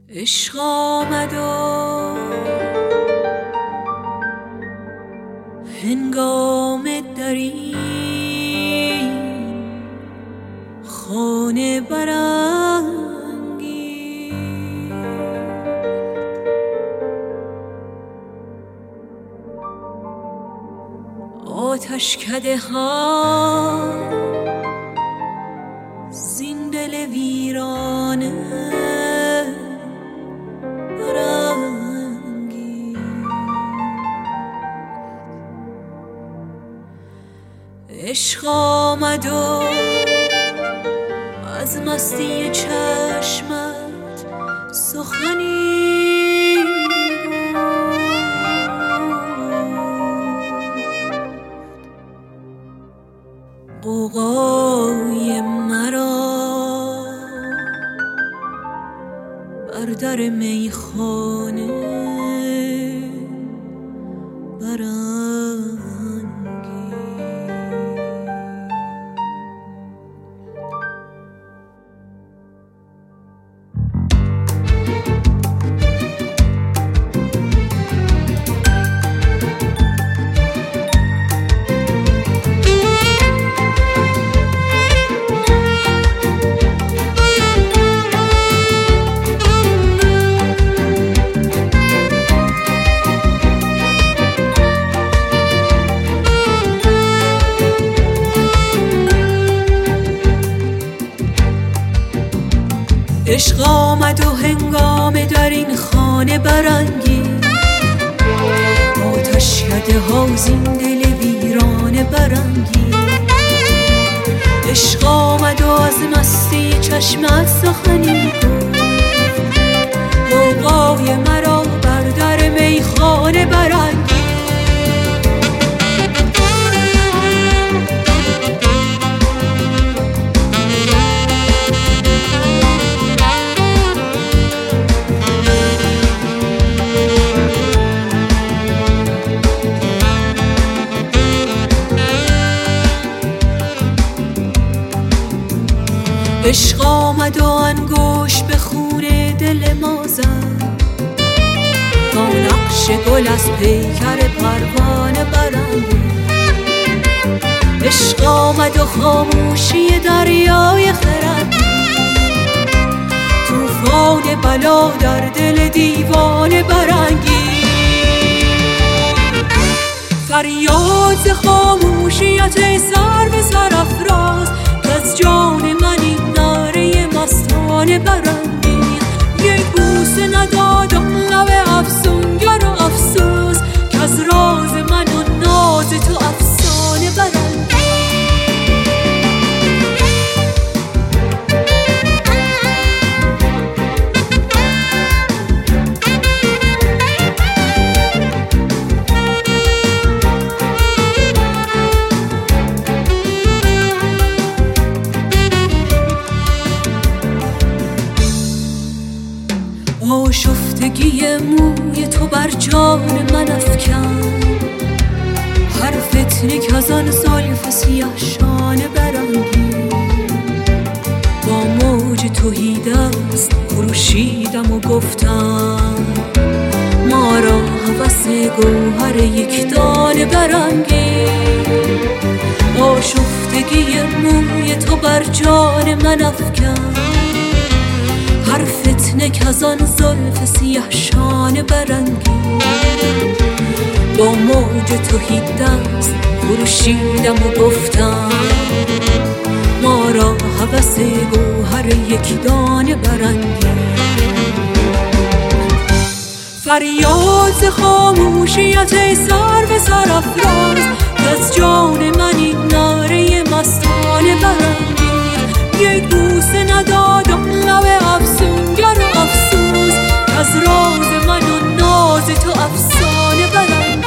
عشق آمد و هنگام در این خانه برانگیخت، آتشکده ها زین دل ویرانه عشق آمد و از مستی چشمت سخنی گفت، غوغای مرا بر در میخانه عشق آمد و هنگام در این خانه برانگیخت، آتشکده ها زین دل ویرانه برانگیخت. عشق آمد و از مستی چشمت سخنی گفت، غوغای مرا بر در میخانه برانگیخت. عشق آمد و انگوش به خون دل ما زد، تا نقش گل از پیکر پروانه برانگیخت. عشق آمد و خاموشی دریای خرد، طوفان بلا در دل دیوانه برانگیخت. فریاد ز خاموشیت ای سرو سرافراز، از جان من این نعره مستانه برانگیخت. یک بوسه نداد آن لب افسونگر و افسوس، که از راز من و ناز تو افسانه برانگیخت. آشفتگی موی تو بر جان من افکن، هر فتنه که از آن زلف سیاه شانه برانگیخت. با موج تهیدست خروشیدم و گفتم، ما را هوس گوهر یک دانه برانگیخت. آشفتگی موی تو بر جان من افکن، هر فتنه که از آن زلف سیاه شانه برانگیخت. با موج تهیدست خروشیدم و گفتم، ما را هوس گوهر یک دانه برانگیخت. فریاد ز خاموشیت ای سرو سرافراز، از جان من این نعره مستانه برانگیخت. یک بوسه نداد آن لب افسونگر و افسوس، که از راز من و ناز تو افسانه برانگیخت.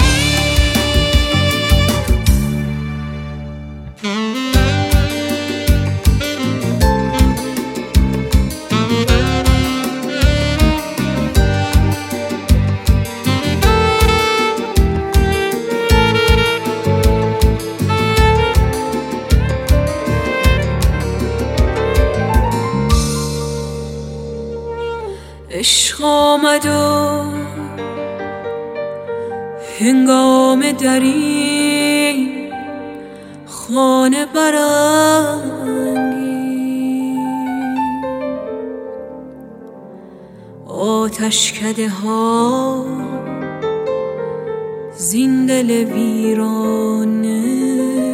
عشق آمد و هنگام در این خانه برانگیز، آتشکده ها زین دل ویرانه